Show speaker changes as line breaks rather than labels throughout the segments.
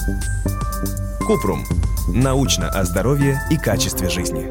Купрум. Научно о здоровье и качестве жизни.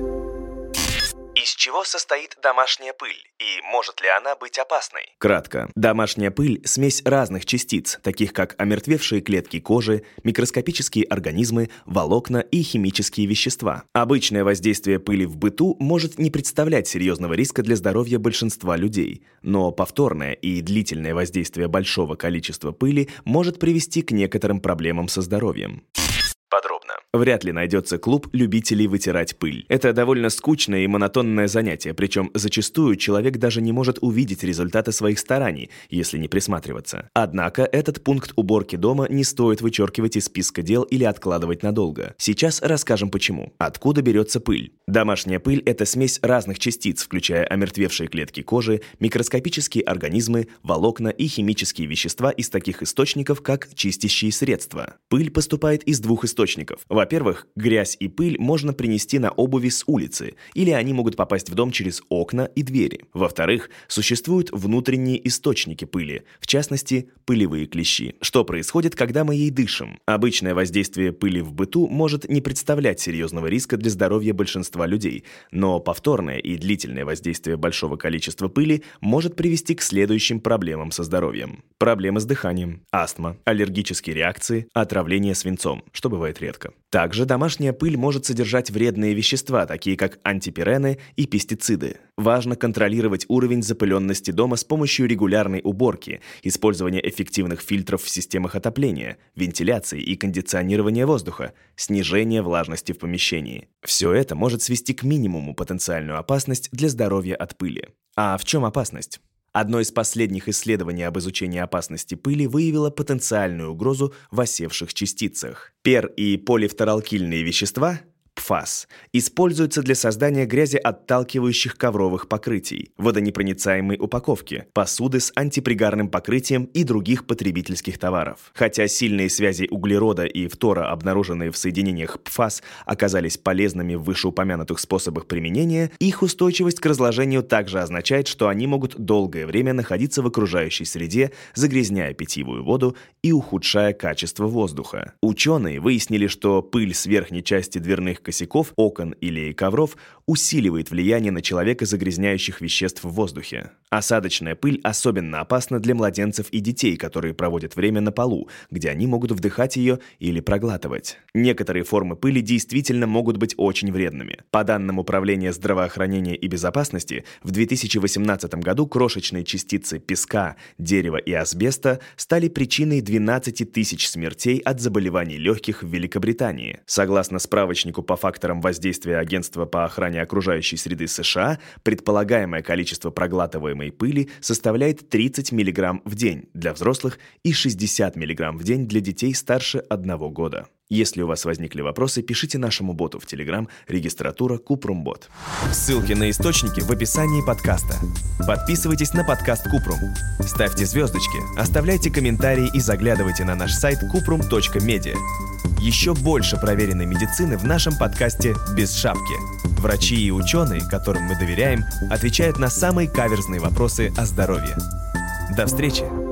Из чего состоит домашняя пыль и может ли она быть опасной?
Кратко. Домашняя пыль – смесь разных частиц, таких как омертвевшие клетки кожи, микроскопические организмы, волокна и химические вещества. Обычное воздействие пыли в быту может не представлять серьезного риска для здоровья большинства людей, но повторное и длительное воздействие большого количества пыли может привести к некоторым проблемам со здоровьем.
Подробно.
Вряд ли найдется клуб любителей вытирать пыль. Это довольно скучное и монотонное занятие, причем зачастую человек даже не может увидеть результаты своих стараний, если не присматриваться. Однако этот пункт уборки дома не стоит вычеркивать из списка дел или откладывать надолго. Сейчас расскажем почему. Откуда берется пыль? Домашняя пыль – это смесь разных частиц, включая омертвевшие клетки кожи, микроскопические организмы, волокна и химические вещества из таких источников, как чистящие средства. Пыль поступает из двух источников. Во-первых, грязь и пыль можно принести на обуви с улицы, или они могут попасть в дом через окна и двери. Во-вторых, существуют внутренние источники пыли, в частности, пылевые клещи. Что происходит, когда мы ей дышим? Обычное воздействие пыли в быту может не представлять серьезного риска для здоровья большинства людей, но повторное и длительное воздействие большого количества пыли может привести к следующим проблемам со здоровьем. Проблемы с дыханием, астма, аллергические реакции, отравление свинцом, что бывает редко. Также домашняя пыль может содержать вредные вещества, такие как антипирены и пестициды. Важно контролировать уровень запыленности дома с помощью регулярной уборки, использования эффективных фильтров в системах отопления, вентиляции и кондиционирования воздуха, снижения влажности в помещении. Все это может свести к минимуму потенциальную опасность для здоровья от пыли. А в чем опасность? Одно из последних исследований об изучении опасности пыли выявило потенциальную угрозу в осевших частицах. Пер- и полифторалкильные вещества ПФАС используются для создания грязеотталкивающих ковровых покрытий, водонепроницаемой упаковки, посуды с антипригарным покрытием и других потребительских товаров. Хотя сильные связи углерода и фтора, обнаруженные в соединениях ПФАС, оказались полезными в вышеупомянутых способах применения, их устойчивость к разложению также означает, что они могут долгое время находиться в окружающей среде, загрязняя питьевую воду и ухудшая качество воздуха. Ученые выяснили, что пыль с верхней части дверных косяков, окон или ковров усиливает влияние на человека загрязняющих веществ в воздухе. Осадочная пыль особенно опасна для младенцев и детей, которые проводят время на полу, где они могут вдыхать ее или проглатывать. Некоторые формы пыли действительно могут быть очень вредными. По данным Управления здравоохранения и безопасности, в 2018 году крошечные частицы песка, дерева и асбеста стали причиной 12 тысяч смертей от заболеваний легких в Великобритании. Согласно справочнику по факторам воздействия Агентства по охране окружающей среды США, предполагаемое количество проглатываемой пыли составляет 30 мг в день для взрослых и 60 мг в день для детей старше 1 года. Если у вас возникли вопросы, пишите нашему боту в Telegram регистратура Купрумбот. Ссылки на источники в описании подкаста. Подписывайтесь на подкаст Купрум. Ставьте звездочки, оставляйте комментарии и заглядывайте на наш сайт kuprum.media. Еще больше проверенной медицины в нашем подкасте «Без шапки». Врачи и ученые, которым мы доверяем, отвечают на самые каверзные вопросы о здоровье. До встречи!